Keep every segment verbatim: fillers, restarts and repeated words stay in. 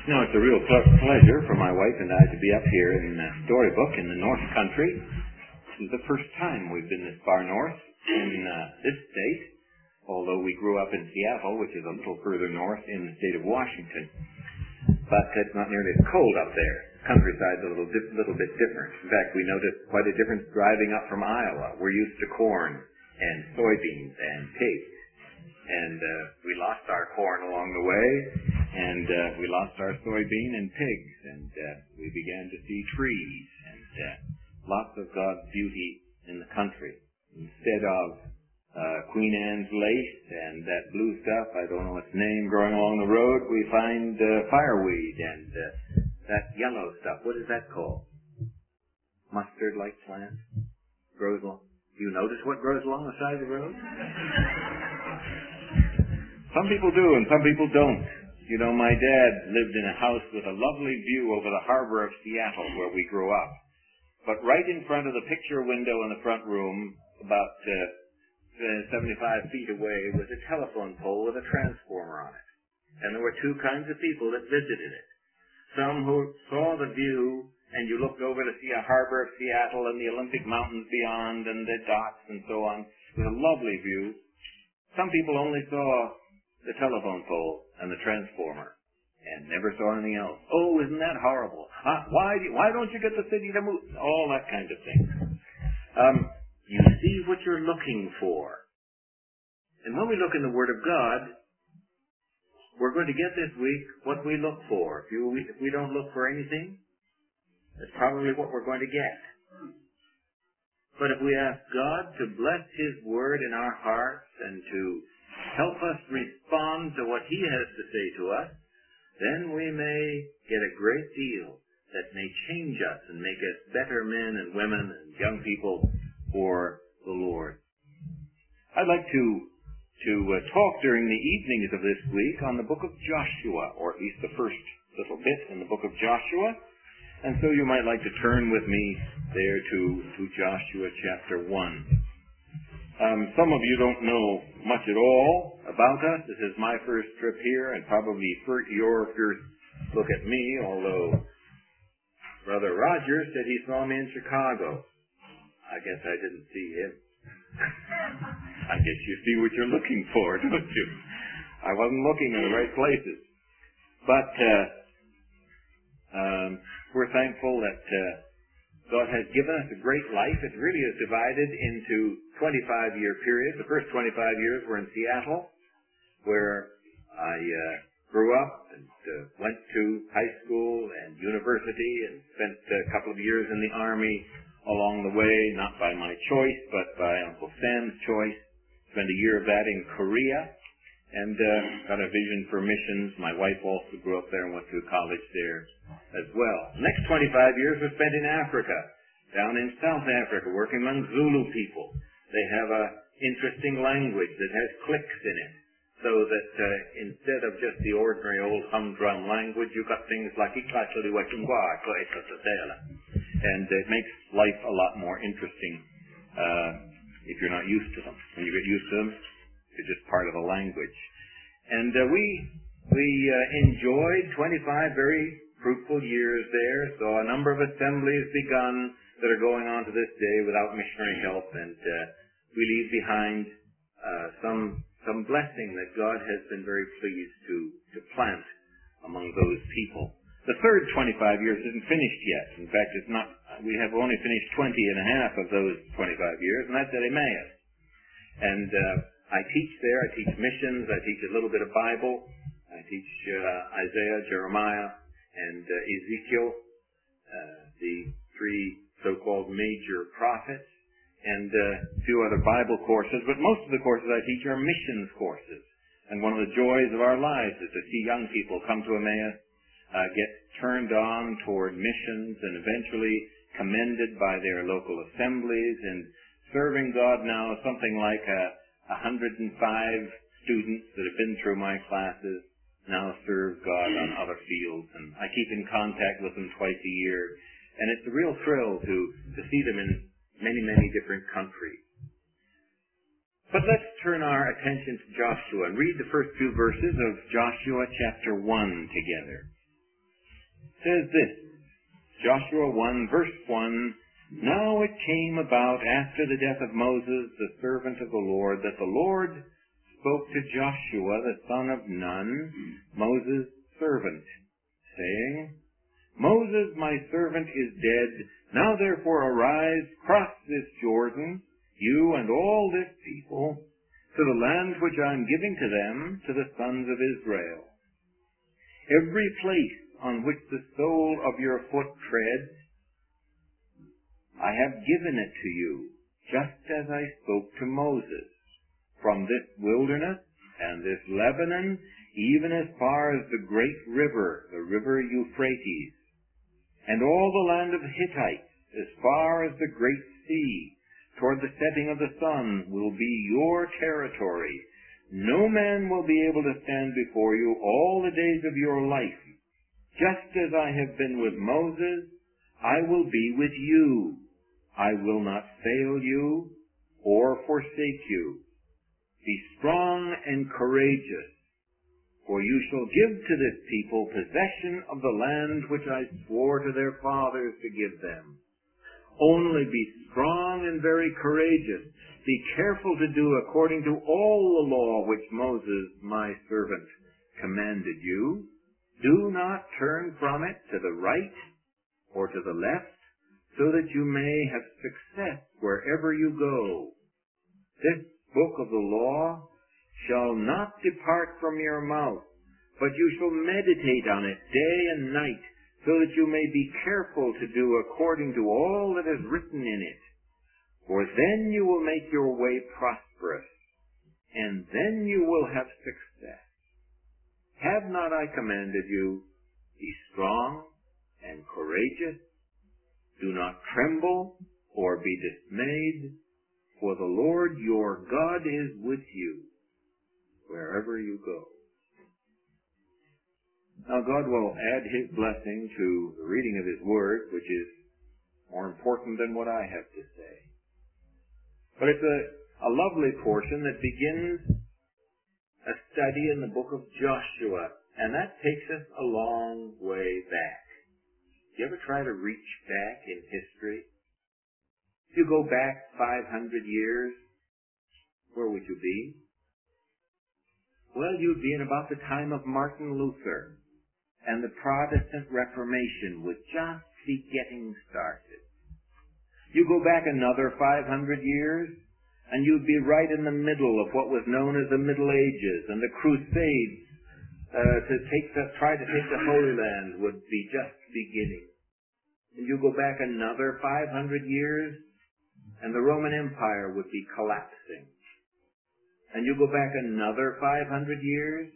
Now, it's a real ple- pleasure for my wife and I to be up here in uh, Storybook in the North Country. This is the first time we've been this far north in uh, this state, although we grew up in Seattle, which is a little further north in the state of Washington. But it's not nearly as cold up there. The countryside's a little, di- little bit different. In fact, we noticed quite a difference driving up from Iowa. We're used to corn and soybeans and pigs. And uh, we lost our corn along the way, and uh, we lost our soybean and pigs, and uh, we began to see trees and uh, lots of God's beauty in the country. Instead of uh, Queen Anne's lace and that blue stuff, I don't know its name, growing along the road, we find uh, fireweed and uh, that yellow stuff. What is that called? Mustard-like plant? Grows along. Do you notice what grows along the side of the road? Some people do, and some people don't. You know, my dad lived in a house with a lovely view over the harbor of Seattle, where we grew up. But right in front of the picture window in the front room, about uh, seventy-five feet away, was a telephone pole with a transformer on it. And there were two kinds of people that visited it. Some who saw the view, and you looked over to see a harbor of Seattle and the Olympic Mountains beyond and the dots and so on. It was a lovely view. Some people only saw the telephone pole and the transformer, and never saw anything else. Oh, isn't that horrible? Huh? Why, do, why don't you get the city to move? All that kind of thing. Um, you see what you're looking for. And when we look in the Word of God, we're going to get this week what we look for. If, you, if we don't look for anything, that's probably what we're going to get. But if we ask God to bless His Word in our hearts and to help us respond to what He has to say to us, then we may get a great deal that may change us and make us better men and women and young people for the Lord. I'd like to to uh, talk during the evenings of this week on the book of Joshua, or at least the first little bit in the book of Joshua. And so you might like to turn with me there to, to Joshua chapter one. Um, some of you don't know much at all about us. This is my first trip here, and probably for your first look at me, although Brother Roger said he saw me in Chicago. I guess I didn't see him. I guess you see what you're looking for, don't you? I wasn't looking in the right places. But uh, um, we're thankful that uh, God has given us a great life. It really is divided into twenty-five year periods. The first twenty-five years were in Seattle, where I uh, grew up and uh, went to high school and university and spent a couple of years in the Army along the way, not by my choice, but by Uncle Sam's choice. Spent a year of that in Korea and uh, got a vision for missions. My wife also grew up there and went to college there as well. The next twenty-five years were spent in Africa, down in South Africa, working among Zulu people. They have a interesting language that has clicks in it, so that uh, instead of just the ordinary old humdrum language, you've got things like and it makes life a lot more interesting uh, if you're not used to them. When you get used to them, you're just part of the language. And uh, we we uh, enjoyed twenty-five very fruitful years there, saw a number of assemblies begun that are going on to this day without missionary help, and uh, we leave behind uh, some some blessing that God has been very pleased to, to plant among those people. The third twenty-five years isn't finished yet. In fact, it's not. We have only finished twenty and a half of those twenty-five years, and that's at Emmaus. And uh, I teach there. I teach missions. I teach a little bit of Bible. I teach uh, Isaiah, Jeremiah, and uh, Ezekiel, uh, the three so-called major prophets, and uh, a few other Bible courses. But most of the courses I teach are missions courses. And one of the joys of our lives is to see young people come to Emmaus, Uh, get turned on toward missions, and eventually commended by their local assemblies, and serving God now. Something like a, one hundred five students that have been through my classes now serve God on other fields, and I keep in contact with them twice a year, and it's a real thrill to, to see them in many, many different countries. But let's turn our attention to Joshua and read the first few verses of Joshua chapter one together. says this, Joshua one, verse one, "Now it came about after the death of Moses, the servant of the Lord, that the Lord spoke to Joshua, the son of Nun, Moses' servant, saying, Moses, my servant, is dead. Now therefore arise, cross this Jordan, you and all this people, to the land which I am giving to them, to the sons of Israel. Every place on which the sole of your foot treads, I have given it to you, just as I spoke to Moses, from this wilderness and this Lebanon, even as far as the great river, the river Euphrates, and all the land of the Hittites, as far as the great sea, toward the setting of the sun, will be your territory. No man will be able to stand before you all the days of your life. Just as I have been with Moses, I will be with you. I will not fail you or forsake you. Be strong and courageous, for you shall give to this people possession of the land which I swore to their fathers to give them. Only be strong and very courageous. Be careful to do according to all the law which Moses, my servant, commanded you. Do not turn from it to the right or to the left, so that you may have success wherever you go. This book of the law shall not depart from your mouth, but you shall meditate on it day and night, so that you may be careful to do according to all that is written in it. For then you will make your way prosperous, and then you will have success. Have not I commanded you? Be strong and courageous. Do not tremble or be dismayed, for the Lord your God is with you wherever you go." Now God will add His blessing to the reading of His Word, which is more important than what I have to say. But it's a, a lovely portion that begins a study in the book of Joshua, and that takes us a long way back. Do you ever try to reach back in history? If you go back five hundred years, where would you be? Well, you'd be in about the time of Martin Luther, and the Protestant Reformation would just be getting started. You go back another five hundred years, and you'd be right in the middle of what was known as the Middle Ages, and the Crusades uh, to take the, try to take the Holy Land would be just beginning. And you go back another five hundred years, and the Roman Empire would be collapsing. And you go back another five hundred years,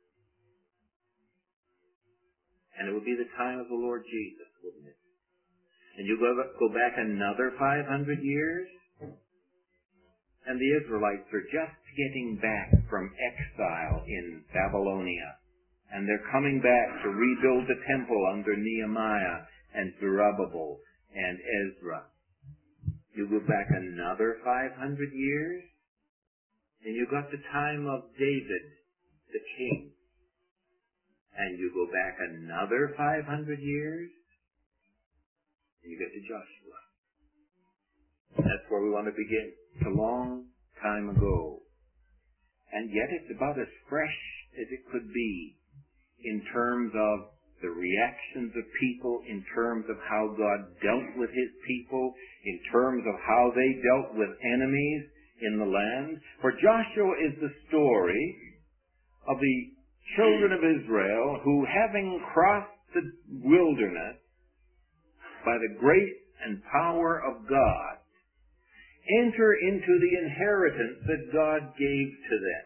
and it would be the time of the Lord Jesus, wouldn't it? And you go, go back another five hundred years, and the Israelites are just getting back from exile in Babylonia. And they're coming back to rebuild the temple under Nehemiah and Zerubbabel and Ezra. You go back another five hundred years, and you got the time of David, the king. And you go back another five hundred years, and you get to Joshua. That's where we want to begin. It's a long time ago. And yet it's about as fresh as it could be in terms of the reactions of people, in terms of how God dealt with His people, in terms of how they dealt with enemies in the land. For Joshua is the story of the children of Israel who, having crossed the wilderness by the grace and power of God, enter into the inheritance that God gave to them.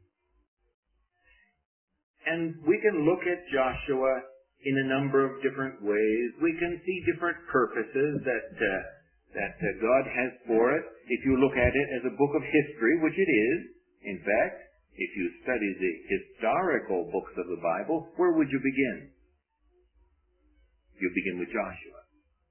And we can look at Joshua in a number of different ways. We can see different purposes that uh, that uh, God has for it. If you look at it as a book of history, which it is, in fact, if you study the historical books of the Bible, where would you begin? You begin with Joshua.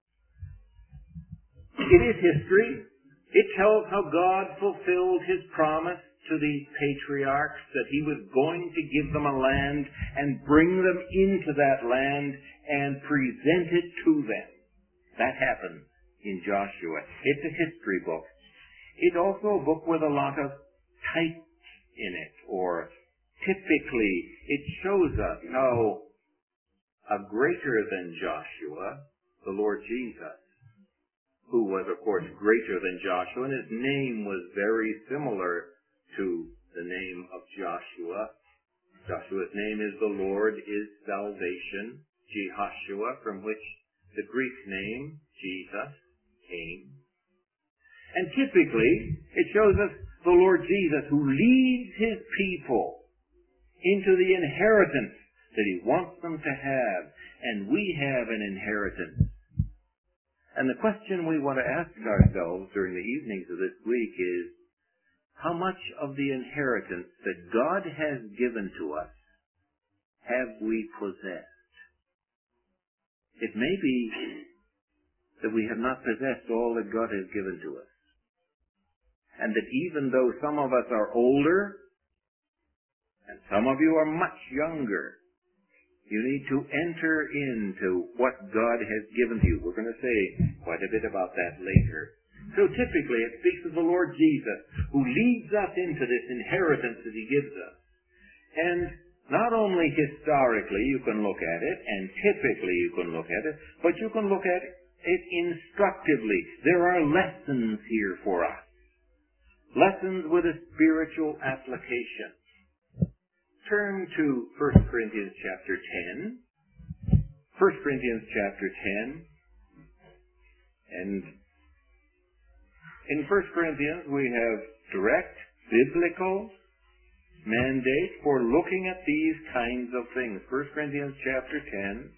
It is history. It tells how God fulfilled His promise to the patriarchs that He was going to give them a land and bring them into that land and present it to them. That happens in Joshua. It's a history book. It's also a book with a lot of types in it, or typically it shows us how a greater than Joshua, the Lord Jesus, who was of course greater than Joshua, and his name was very similar to the name of Joshua. Joshua's name is the Lord is salvation, Jehoshua, from which the Greek name, Jesus, came. And typically, it shows us the Lord Jesus who leads his people into the inheritance that he wants them to have. And we have an inheritance. And the question we want to ask ourselves during the evenings of this week is, how much of the inheritance that God has given to us have we possessed? It may be that we have not possessed all that God has given to us. And that even though some of us are older, and some of you are much younger, you need to enter into what God has given to you. We're going to say quite a bit about that later. So typically it speaks of the Lord Jesus, who leads us into this inheritance that he gives us. And not only historically you can look at it, and typically you can look at it, but you can look at it instructively. There are lessons here for us. Lessons with a spiritual application. Turn to First Corinthians chapter ten. First Corinthians chapter ten. And in First Corinthians we have direct biblical mandate for looking at these kinds of things. First Corinthians chapter ten.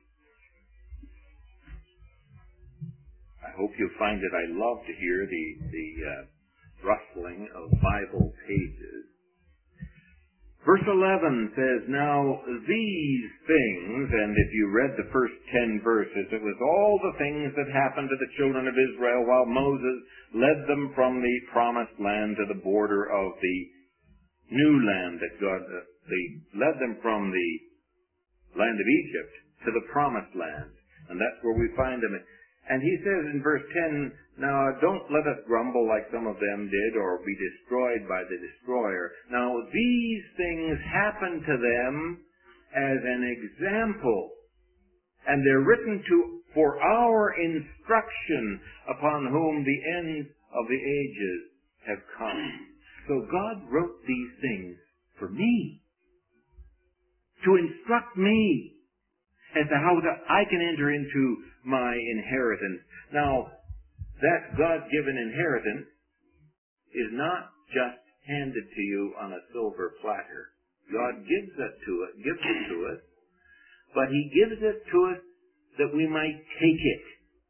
I hope you find it. I love to hear the, the uh, rustling of Bible pages. Verse eleven says, now these things, and if you read the first ten verses, it was all the things that happened to the children of Israel while Moses led them from the promised land to the border of the new land that God, uh, they led them from the land of Egypt to the promised land. And that's where we find them. And he says in verse ten, now don't let us grumble like some of them did or be destroyed by the destroyer. Now these things happen to them as an example, and they're written to for our instruction, upon whom the ends of the ages have come. So God wrote these things for me, to instruct me as to how to, I can enter into my inheritance. Now, that God-given inheritance is not just handed to you on a silver platter. God gives it to us, gives it to us, but he gives it to us that we might take it.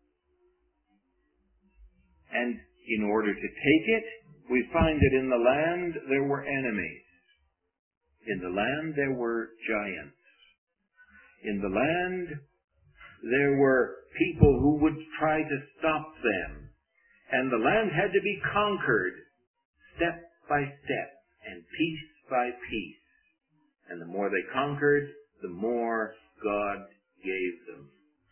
And in order to take it, we find that in the land there were enemies. In the land there were giants. In the land there were people who would try to stop them. And the land had to be conquered step by step and piece by piece. And the more they conquered, the more God gave them.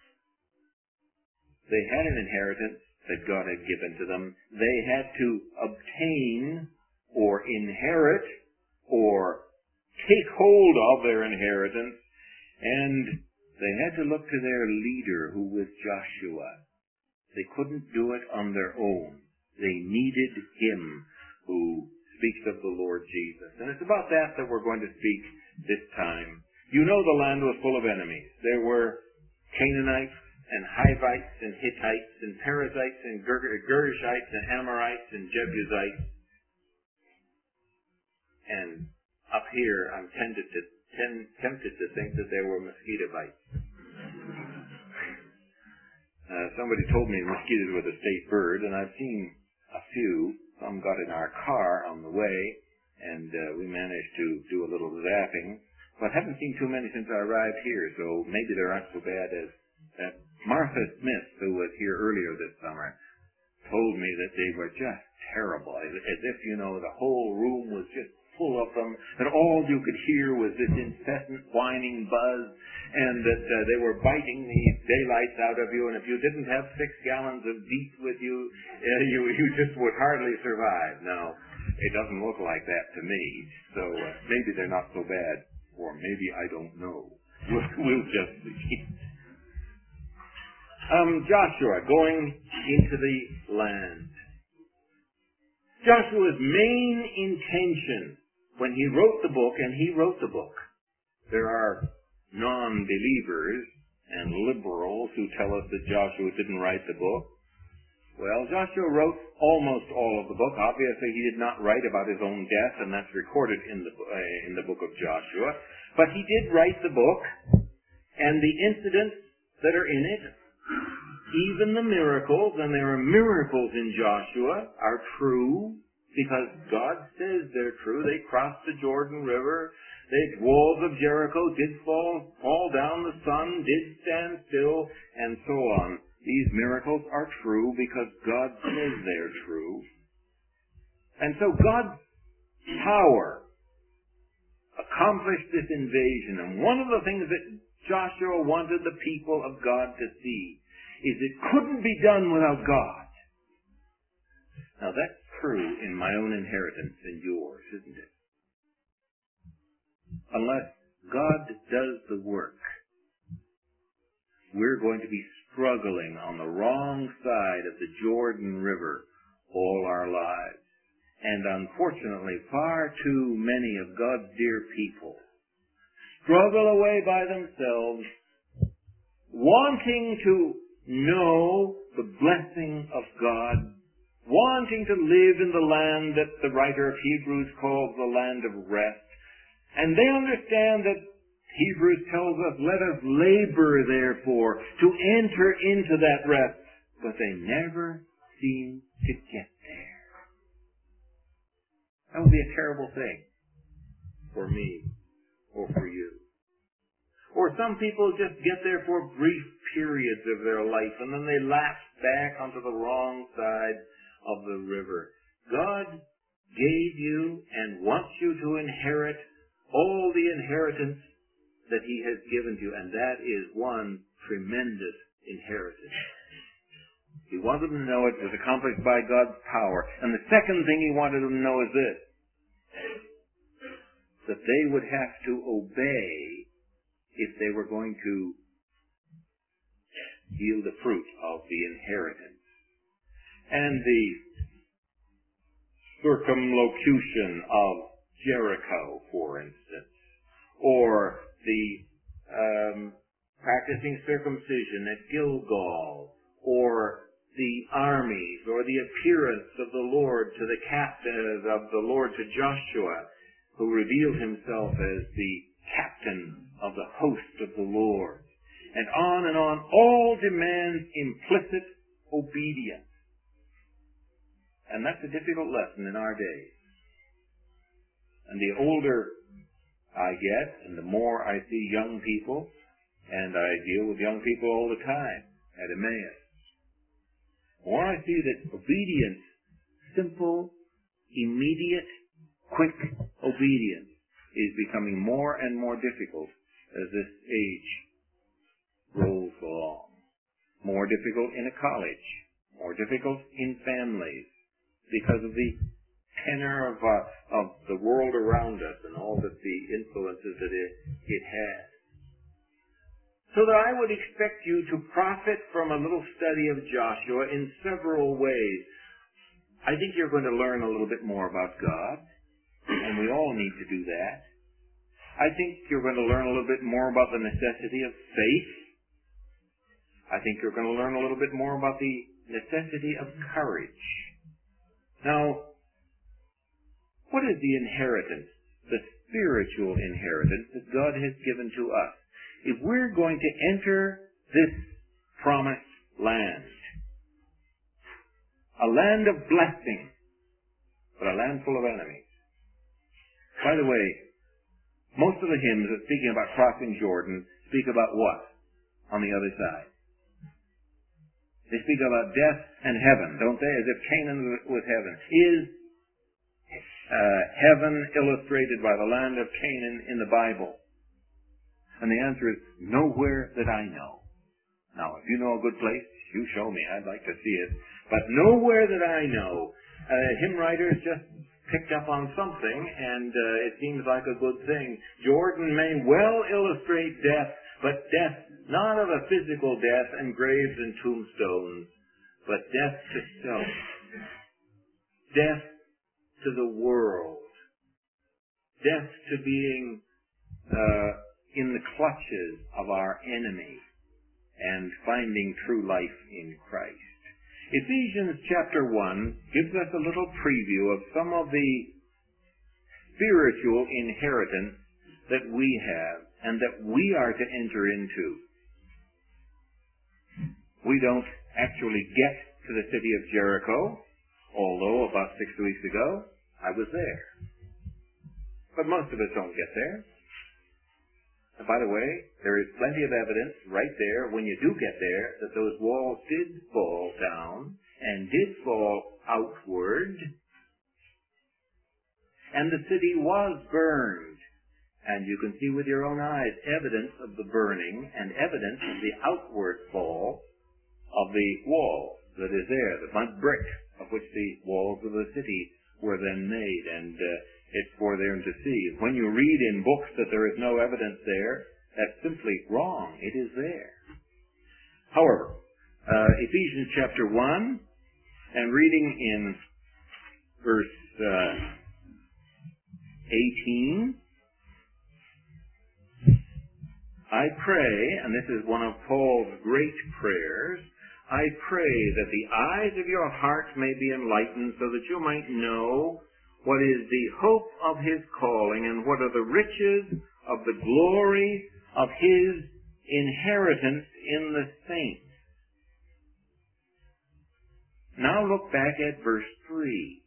They had an inheritance that God had given to them. They had to obtain or inherit or take hold of their inheritance, and they had to look to their leader, who was Joshua. They couldn't do it on their own. They needed him, who speaks of the Lord Jesus. And it's about that that we're going to speak this time. You know the land was full of enemies. There were Canaanites and Hivites and Hittites and Perizzites and Ger- Gershites and Amorites and Jebusites. And up here, I'm tempted to, ten, tempted to think that there were mosquito bites. Uh, somebody told me mosquitoes were the state bird, and I've seen a few. Some got in our car on the way, and uh, we managed to do a little zapping. But I haven't seen too many since I arrived here, so maybe they aren't so bad as that. Martha Smith, who was here earlier this summer, told me that they were just terrible, as, as if, you know, the whole room was just full of them, that all you could hear was this incessant whining buzz, and that uh, they were biting the daylights out of you, and if you didn't have six gallons of beef with you, uh, you, you just would hardly survive. Now, it doesn't look like that to me, so uh, maybe they're not so bad, or maybe I don't know. We'll, we'll just see. Um, Joshua going into the land. Joshua's main intention when he wrote the book, and he wrote the book. There are non-believers and liberals who tell us that Joshua didn't write the book. Well, Joshua wrote almost all of the book. Obviously, he did not write about his own death, and that's recorded in the uh, in the book of Joshua. But he did write the book, and the incidents that are in it, even the miracles, and there are miracles in Joshua, are true because God says they're true. They crossed the Jordan River. The walls of Jericho did fall, fall down. The sun did stand still, and so on. These miracles are true because God says they're true. And so God's power accomplished this invasion. And one of the things that Joshua wanted the people of God to see is it couldn't be done without God. Now that's true in my own inheritance and yours, isn't it? Unless God does the work, we're going to be struggling on the wrong side of the Jordan River all our lives. And unfortunately, far too many of God's dear people struggle away by themselves, wanting to know the blessing of God, wanting to live in the land that the writer of Hebrews calls the land of rest. And they understand that Hebrews tells us, let us labor, therefore, to enter into that rest. But they never seem to get there. That would be a terrible thing for me or for you. Or some people just get there for brief periods of their life, and then they lapse back onto the wrong side of the river. God gave you and wants you to inherit all the inheritance that He has given you, and that is one tremendous inheritance. He wanted them to know it was accomplished by God's power. And the second thing He wanted them to know is this, that they would have to obey if they were going to yield the fruit of the inheritance. And the circumlocution of Jericho, for instance, or the um, practicing circumcision at Gilgal, or the armies, or the appearance of the Lord to the captain of the Lord to Joshua, who revealed Himself as the captain of the host of the Lord, and on and on, all demands implicit obedience. And that's a difficult lesson in our days. And the older I get, and the more I see young people, and I deal with young people all the time at Emmaus, the more I see that obedience, simple, immediate, quick obedience, is becoming more and more difficult as this age rolls along. More difficult in a college, more difficult in families, because of the tenor of, uh, of the world around us and all that the influences that it, it has. So that I would expect you to profit from a little study of Joshua in several ways. I think you're going to learn a little bit more about God, and we all need to do that. I think you're going to learn a little bit more about the necessity of faith. I think you're going to learn a little bit more about the necessity of courage. Now, what is the inheritance, the spiritual inheritance that God has given to us? If we're going to enter this promised land, a land of blessing, but a land full of enemies. By the way, most of the hymns that speaking about crossing Jordan speak about what on the other side? They speak about death and heaven, don't they? As if Canaan was heaven. Is uh, heaven illustrated by the land of Canaan in the Bible? And the answer is, nowhere that I know. Now, if you know a good place, you show me. I'd like to see it. But nowhere that I know. Uh, hymn writers just picked up on something, and uh, it seems like a good thing. Jordan may well illustrate death, but death not of a physical death and graves and tombstones, but death to self. Death to the world. Death to being uh, in the clutches of our enemy and finding true life in Christ. Ephesians chapter one gives us a little preview of some of the spiritual inheritance that we have and that we are to enter into. We don't actually get to the city of Jericho, although about six weeks ago I was there. But most of us don't get there. And by the way, there is plenty of evidence right there when you do get there that those walls did fall down and did fall outward, and the city was burned. And you can see with your own eyes evidence of the burning and evidence of the outward fall of the wall that is there, the mud brick of which the walls of the city were then made, and uh, it's for them to see. When you read in books that there is no evidence there, that's simply wrong. It is there. However, uh, Ephesians chapter one, and reading in verse uh, eighteen, I pray, and this is one of Paul's great prayers, I pray that the eyes of your heart may be enlightened so that you might know what is the hope of his calling and what are the riches of the glory of his inheritance in the saints. Now look back at verse three.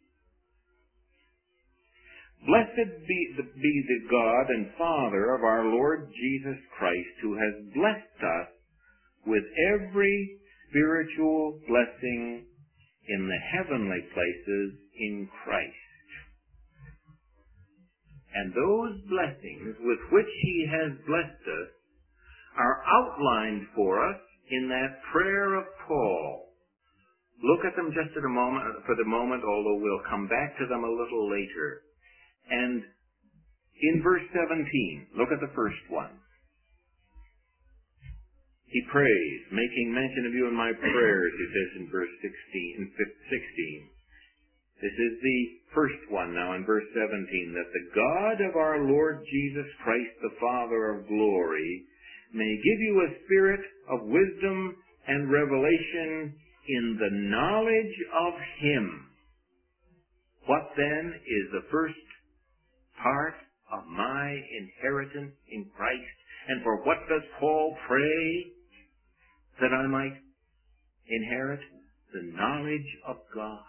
Blessed be the, be the God and Father of our Lord Jesus Christ, who has blessed us with every spiritual blessing in the heavenly places in Christ. And those blessings with which he has blessed us are outlined for us in that prayer of Paul. Look at them just at a moment, for the moment, although we'll come back to them a little later. And in verse seventeen, look at the first one. He prays, making mention of you in my prayers, he says in verse sixteen. This is the first one now in verse seventeen, that the God of our Lord Jesus Christ, the Father of glory, may give you a spirit of wisdom and revelation in the knowledge of him. What then is the first part of my inheritance in Christ? And for what does Paul pray that I might inherit? The knowledge of God.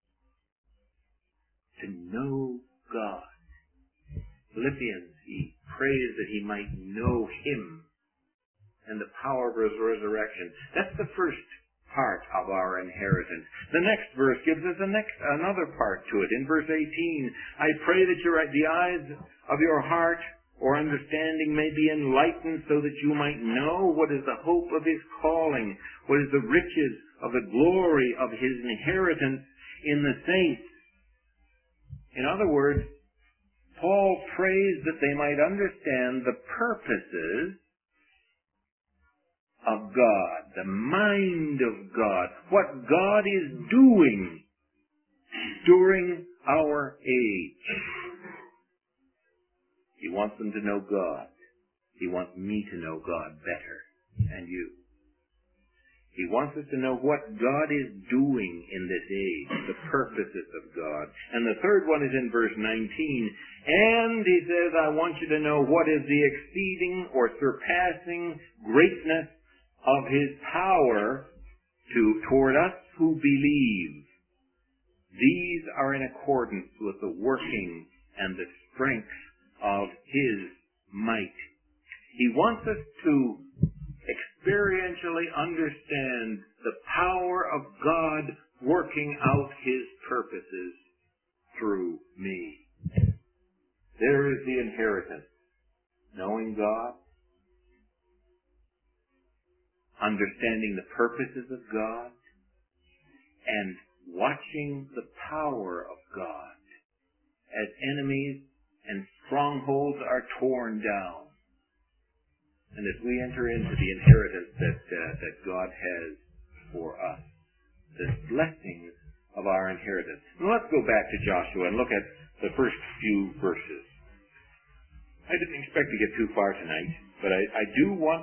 To know God. Philippians, he prays that he might know him and the power of his resurrection. That's the first part of our inheritance. The next verse gives us a next, another part to it. In verse eighteen, I pray that your, the eyes of your heart or understanding may be enlightened so that you might know what is the hope of his calling, what is the riches of the glory of his inheritance in the saints. In other words, Paul prays that they might understand the purposes of God, the mind of God, what God is doing during our age. He wants them to know God. He wants me to know God better, and you. He wants us to know what God is doing in this age, the purposes of God. And the third one is in verse nineteen. And he says, I want you to know what is the exceeding or surpassing greatness of his power to toward us who believe. These are in accordance with the working and the strength of his might. He wants us to experientially understand the power of God working out his purposes through me. There is the inheritance. Knowing God, understanding the purposes of God, and watching the power of God as enemies and strongholds are torn down. And as we enter into the inheritance that, uh, that God has for us, the blessings of our inheritance. Now let's go back to Joshua and look at the first few verses. I didn't expect to get too far tonight, but I, I do want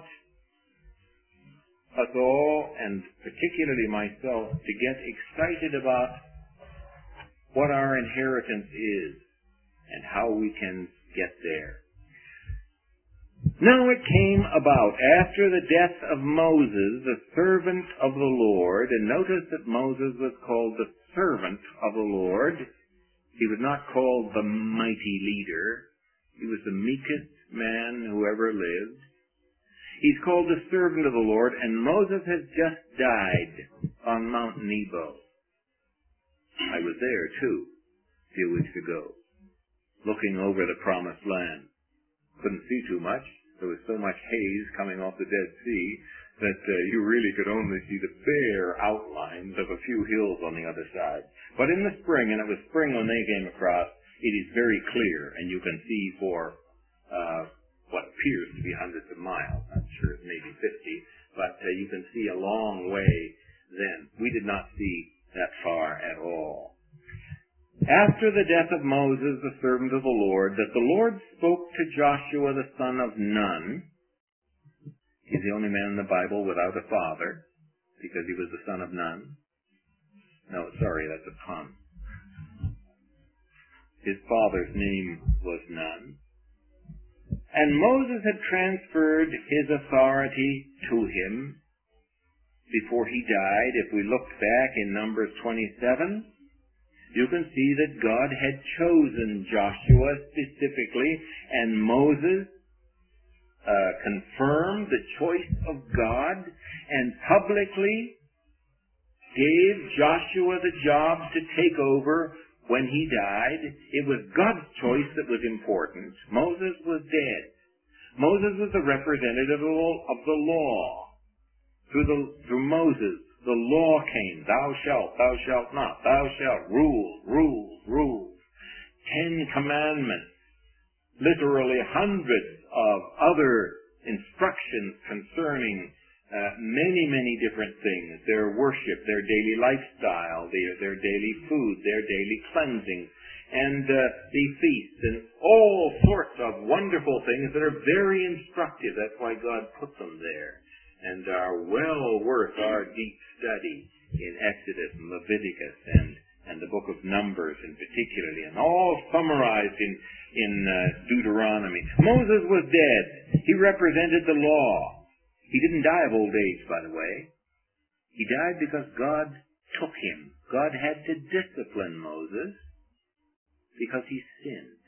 us all, and particularly myself, to get excited about what our inheritance is and how we can get there. Now it came about after the death of Moses, the servant of the Lord, and notice that Moses was called the servant of the Lord. He was not called the mighty leader. He was the meekest man who ever lived. He's called the servant of the Lord, and Moses has just died on Mount Nebo. I was there too, a few weeks ago, looking over the promised land. Couldn't see too much. There was so much haze coming off the Dead Sea that uh, you really could only see the bare outlines of a few hills on the other side. But in the spring, and it was spring when they came across, it is very clear, and you can see for uh, what appears to be hundreds of miles. I'm sure it's maybe fifty, but uh, you can see a long way then. We did not see that far at all. After the death of Moses, the servant of the Lord, that the Lord spoke to Joshua the son of Nun. He's the only man in the Bible without a father, because he was the son of Nun. No, sorry, that's a pun. His father's name was Nun. And Moses had transferred his authority to him before he died. If we look back in Numbers twenty-seven, you can see that God had chosen Joshua specifically, and Moses uh, confirmed the choice of God and publicly gave Joshua the job to take over when he died. It was God's choice that was important. Moses was dead. Moses was the representative of the law. Through, the, through Moses, the law came. Thou shalt, thou shalt not, thou shalt, rule, rule, rule. Ten commandments. Literally hundreds of other instructions concerning Uh, many, many different things. Their worship, their daily lifestyle, their, their daily food, their daily cleansing, and uh, the feasts, and all sorts of wonderful things that are very instructive. That's why God put them there, and are well worth our deep study in Exodus and Leviticus and, and the book of Numbers in particularly, and all summarized in, in uh, Deuteronomy. Moses was dead. He represented the law. He didn't die of old age, by the way. He died because God took him. God had to discipline Moses because he sinned.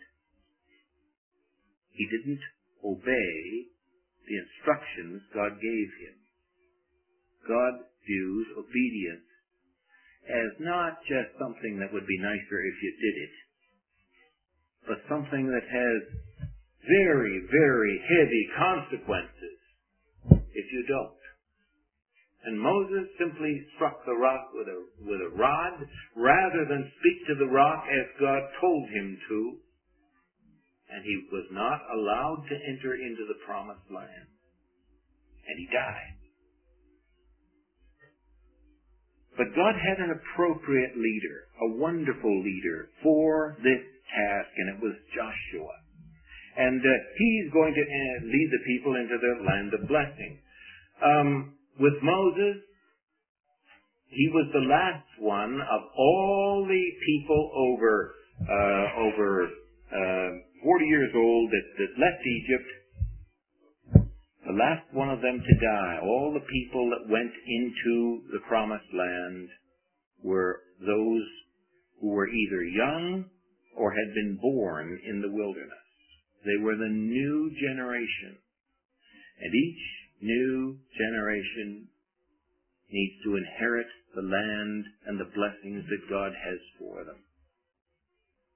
He didn't obey the instructions God gave him. God views obedience as not just something that would be nicer if you did it, but something that has very, very heavy consequences if you don't. And Moses simply struck the rock with a, with a rod rather than speak to the rock as God told him to. And he was not allowed to enter into the promised land. And he died. But God had an appropriate leader, a wonderful leader for this task, and it was Joshua. And uh, he's going to uh, lead the people into the land of blessing. Um, with Moses, he was the last one of all the people over uh, over uh, forty years old that, that left Egypt. The last one of them to die. All the people that went into the promised land were those who were either young or had been born in the wilderness. They were the new generation. And each new generation needs to inherit the land and the blessings that God has for them.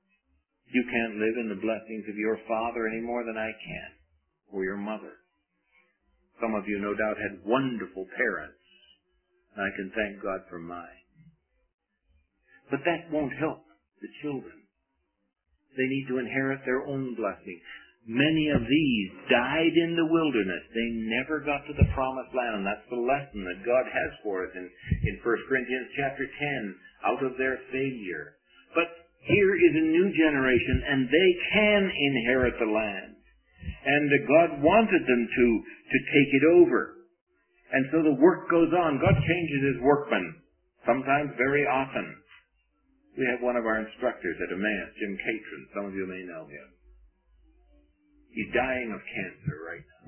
You can't live in the blessings of your father any more than I can, or your mother. Some of you no doubt had wonderful parents, and I can thank God for mine. But that won't help the children. They need to inherit their own blessing. Many of these died in the wilderness. They never got to the promised land. And that's the lesson that God has for us in, in First Corinthians chapter ten, out of their failure. But here is a new generation, and they can inherit the land. And God wanted them to, to take it over. And so the work goes on. God changes his workmen, sometimes very often. We have one of our instructors at Emmaus, Jim Catron. Some of you may know him. He's dying of cancer right now.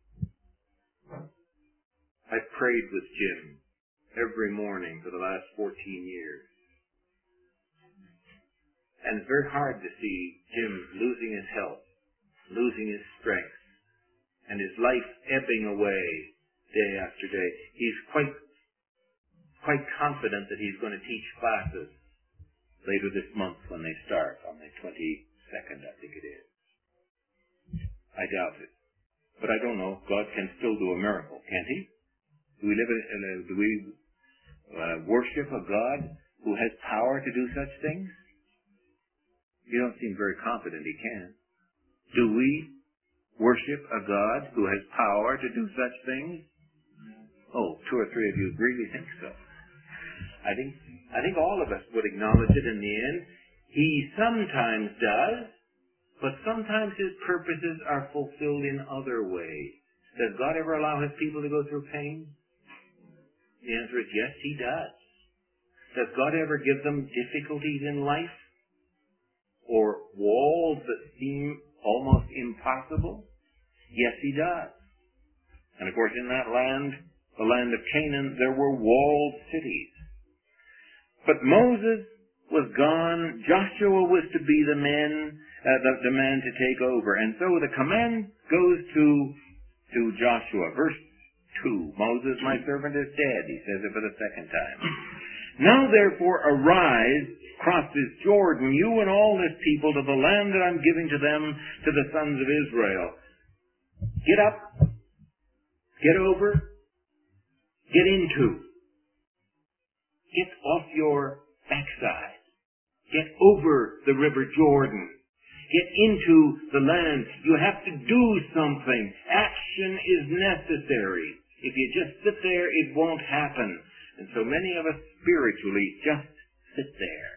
I've prayed with Jim every morning for the last fourteen years. And it's very hard to see Jim losing his health, losing his strength, and his life ebbing away day after day. He's quite, quite confident that he's going to teach classes later this month when they start, on the twenty-second, I think it is. I doubt it. But I don't know. God can still do a miracle, can't he? Do we live in, in a, do we uh, worship a God who has power to do such things? You don't seem very confident he can. Do we worship a God who has power to do such things? Oh, two or three of you really think so. I think, I think all of us would acknowledge it in the end. He sometimes does, but sometimes his purposes are fulfilled in other ways. Does God ever allow his people to go through pain? The answer is yes, he does. Does God ever give them difficulties in life? Or walls that seem almost impossible? Yes, he does. And of course, in that land, the land of Canaan, there were walled cities. But Moses was gone. Joshua was to be the man, uh, the, the man to take over. And so the command goes to, to Joshua. Verse two. Moses, my servant, is dead. He says it for the second time. Now therefore arise, cross this Jordan, you and all this people, to the land that I'm giving to them, to the sons of Israel. Get up. Get over. Get into. Get off your backside. Get over the river Jordan. Get into the land. You have to do something. Action is necessary. If you just sit there, it won't happen. And so many of us spiritually just sit there.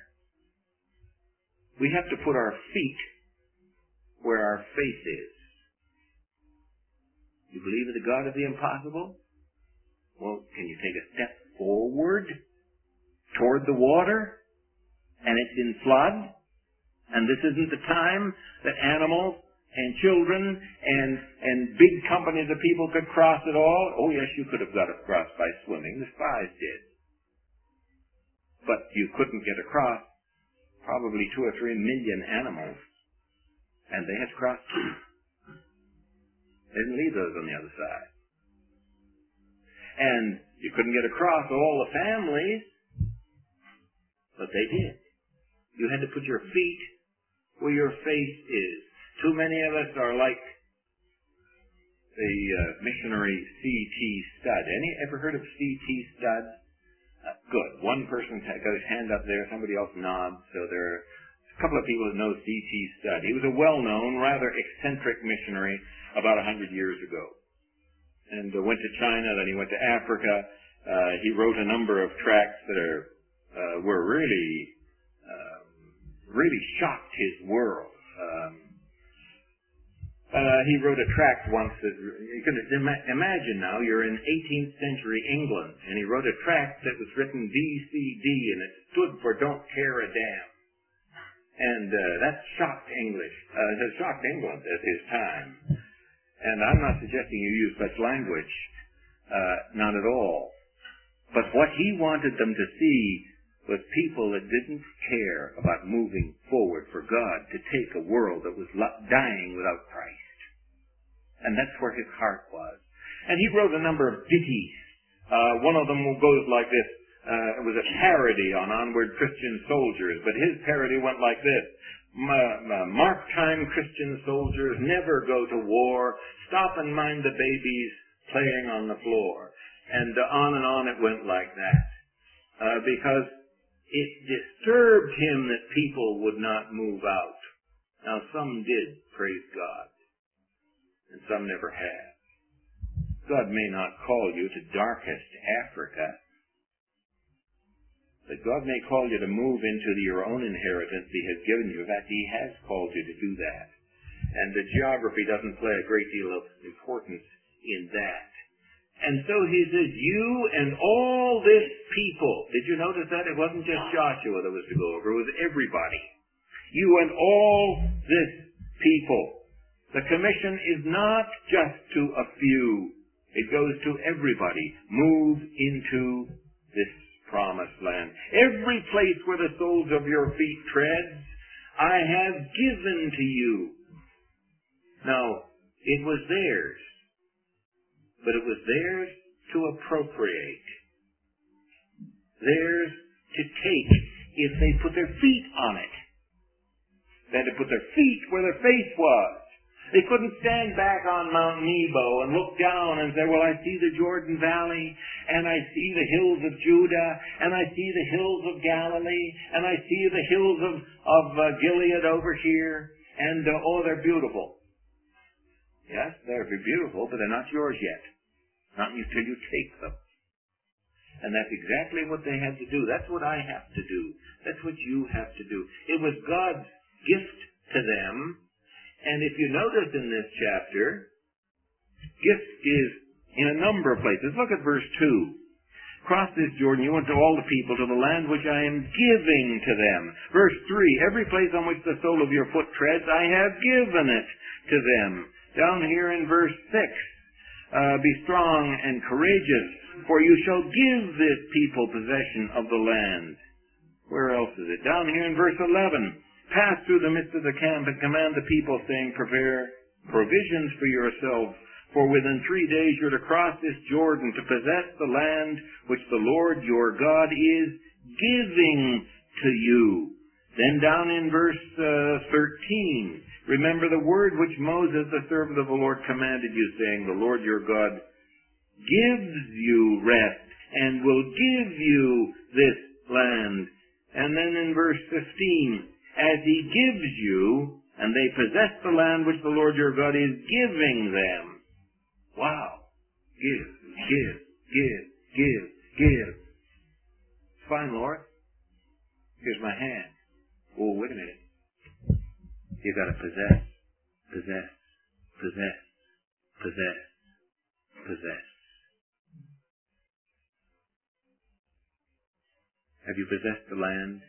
We have to put our feet where our faith is. You believe in the God of the impossible? Well, can you take a step forward toward the water? And it's in flood? And this isn't the time that animals and children and and big companies of people could cross it all? Oh yes, you could have got across by swimming. The spies did. But you couldn't get across probably two or three million animals. And they had crossed too. They didn't leave those on the other side. And you couldn't get across all the families, but they did. You had to put your feet where your faith is. Too many of us are like the uh, missionary C T Studd. Any ever heard of C T Studd? Uh, good. One person got his hand up there. Somebody else nods. So there are a couple of people that know C T Studd. He was a well-known, rather eccentric missionary about a hundred years ago. And uh, went to China, then he went to Africa. Uh, he wrote a number of tracts that are uh, were really, um, really shocked his world. Um, uh, he wrote a tract once that you can ima- imagine now you're in eighteenth century England, and he wrote a tract that was written B C D, and it stood for "Don't Care a Damn." And uh, that shocked English. Uh, it has shocked England at his time. And I'm not suggesting you use such language, uh, not at all. But what he wanted them to see was people that didn't care about moving forward for God to take a world that was dying without Christ. And that's where his heart was. And he wrote a number of ditties. Uh, one of them goes like this. Uh, it was a parody on Onward Christian Soldiers, but his parody went like this. mark-time Christian soldiers never go to war. Stop and mind the babies playing on the floor. And uh, on and on it went like that. Uh, because it disturbed him that people would not move out. Now some did, praise God. And some never have. God may not call you to darkest Africa, but God may call you to move into your own inheritance He has given you. In fact, He has called you to do that. And the geography doesn't play a great deal of importance in that. And so He says, you and all this people. Did you notice that? It wasn't just Joshua that was to go over. It was everybody. You and all this people. The commission is not just to a few. It goes to everybody. Move into this promised land. Every place where the soles of your feet treads, I have given to you. Now, it was theirs, but it was theirs to appropriate. Theirs to take if they put their feet on it. They had to put their feet where their faith was. They couldn't stand back on Mount Nebo and look down and say, well, I see the Jordan Valley, and I see the hills of Judah, and I see the hills of Galilee, and I see the hills of, of uh, Gilead over here, and uh, oh, they're beautiful. Yes, they're beautiful, but they're not yours yet. Not until you take them. And that's exactly what they had to do. That's what I have to do. That's what you have to do. It was God's gift to them. And if you notice in this chapter, gift is in a number of places. Look at verse two. Cross this Jordan, you went to all the people, to the land which I am giving to them. Verse three, every place on which the sole of your foot treads, I have given it to them. Down here in verse six, uh, be strong and courageous, for you shall give this people possession of the land. Where else is it? Down here in verse eleven, pass through the midst of the camp and command the people, saying, prepare provisions for yourselves, for within three days you're to cross this Jordan to possess the land which the Lord your God is giving to you. Then down in verse uh, thirteen, remember the word which Moses, the servant of the Lord, commanded you, saying, the Lord your God gives you rest and will give you this land. And then in verse fifteen, as He gives you, and they possess the land which the Lord your God is giving them. Wow. Give, give, give, give, give. Fine, Lord. Here's my hand. Oh, wait a minute. You've got to possess, possess, possess, possess, possess. Have you possessed the land?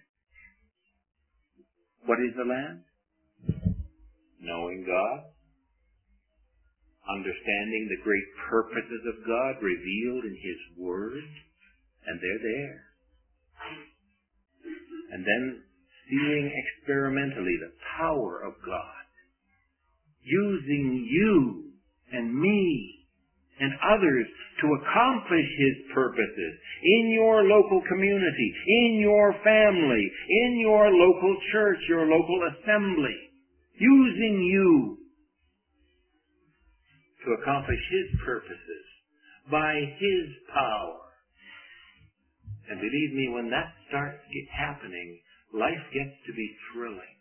What is the land? Knowing God, understanding the great purposes of God revealed in His Word, and they're there. And then seeing experimentally the power of God, using you and me and others to accomplish His purposes in your local community, in your family, in your local church, your local assembly, using you to accomplish His purposes by His power. And believe me, when that starts happening, life gets to be thrilling.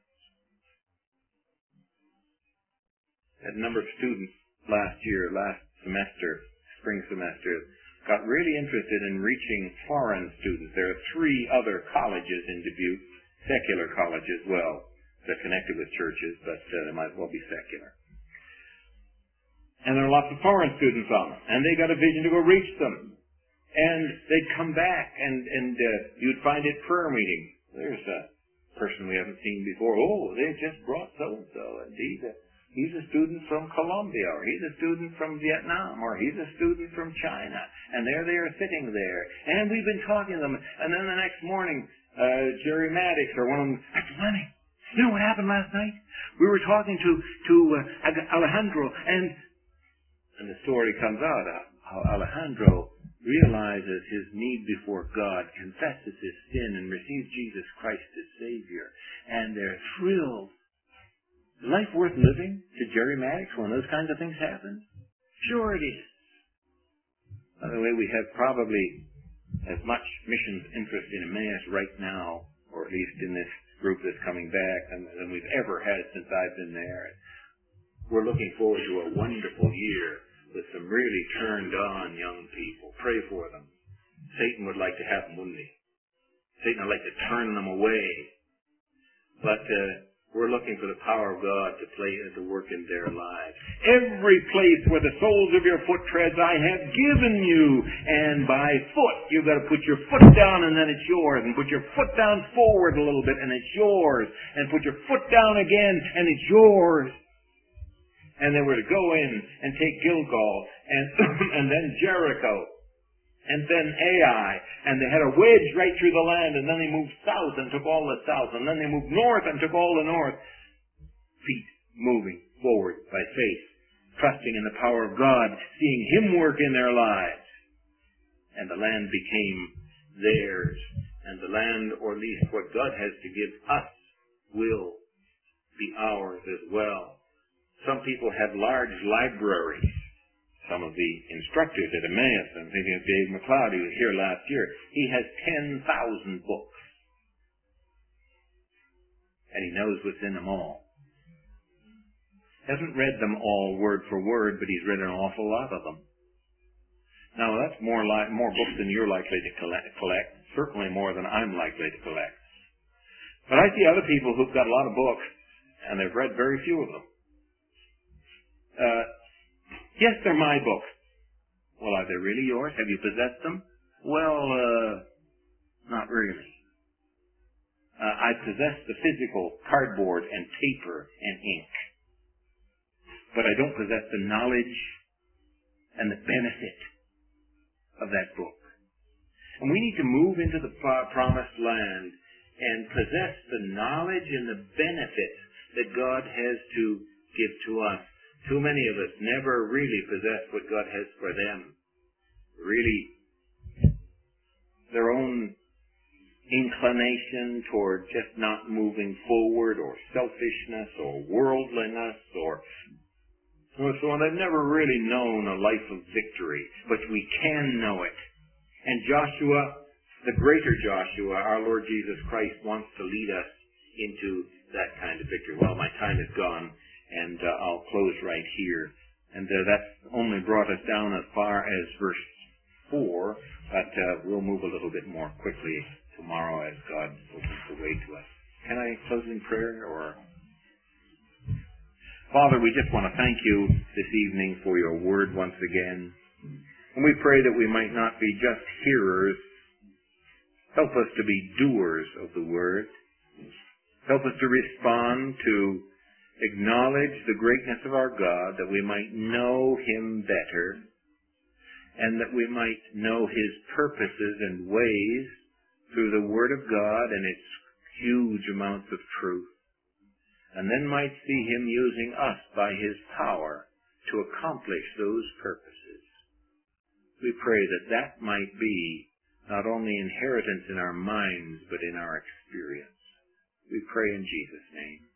I had a number of students last year, last semester, spring semester, got really interested in reaching foreign students. There are three other colleges in Dubuque, secular colleges, well, they're connected with churches, but uh, they might as well be secular. And there are lots of foreign students on them, and they got a vision to go reach them. And they'd come back, and, and uh, you'd find at prayer meeting, there's a person we haven't seen before. Oh, they just brought so-and-so, and he's a, he's a student from Colombia, or he's a student from Vietnam, or he's a student from China. And there they are sitting there. And we've been talking to them. And then the next morning, uh, Jerry Maddox, or one of them, Mister Lenny, you know what happened last night? We were talking to, to uh, Alejandro, and, and the story comes out, how Alejandro realizes his need before God, confesses his sin, and receives Jesus Christ as Savior. And they're thrilled. Is life worth living to Jerry Maddox when those kinds of things happen? Sure it is. By the way, we have probably as much missions interest in Emmaus right now, or at least in this group that's coming back, than, than we've ever had since I've been there. We're looking forward to a wonderful year with some really turned-on young people. Pray for them. Satan would like to have them, wouldn't he? Satan would like to turn them away. But uh, we're looking for the power of God to play to work in their lives. Every place where the soles of your foot treads, I have given you. And by foot, you've got to put your foot down and then it's yours. And put your foot down forward a little bit and it's yours. And put your foot down again and it's yours. And they were to go in and take Gilgal and, and then Jericho and then Ai. And they had a wedge right through the land, and then they moved south and took all the south. And then they moved north and took all the north. Feet moving forward by faith, trusting in the power of God, seeing Him work in their lives. And the land became theirs. And the land, or at least what God has to give us, will be ours as well. Some people have large libraries. Some of the instructors at Emmaus, I'm thinking of Dave McLeod, he was here last year. He has ten thousand books. And he knows what's in them all. Hasn't read them all word for word, but he's read an awful lot of them. Now, that's more li- more books than you're likely to collect, collect, certainly more than I'm likely to collect. But I see other people who've got a lot of books, and they've read very few of them. Uh, yes, they're my books. Well, are they really yours? Have you possessed them? Well, uh, not really. Uh, I possess the physical cardboard and paper and ink. But I don't possess the knowledge and the benefit of that book. And we need to move into the promised land and possess the knowledge and the benefit that God has to give to us. Too many of us never really possess what God has for them. Really, their own inclination toward just not moving forward, or selfishness, or worldliness, or so on. They've never really known a life of victory, but we can know it. And Joshua, the greater Joshua, our Lord Jesus Christ, wants to lead us into that kind of victory. Well, my time is gone. And uh, I'll close right here. And uh, that's only brought us down as far as verse four, but uh, we'll move a little bit more quickly tomorrow as God opens the way to us. Can I close in prayer? Or Father, we just want to thank you this evening for your word once again. And we pray that we might not be just hearers. Help us to be doers of the word. Help us to respond to acknowledge the greatness of our God, that we might know Him better, and that we might know His purposes and ways through the Word of God and its huge amounts of truth, and then might see Him using us by His power to accomplish those purposes. We pray that that might be not only inheritance in our minds, but in our experience. We pray in Jesus' name.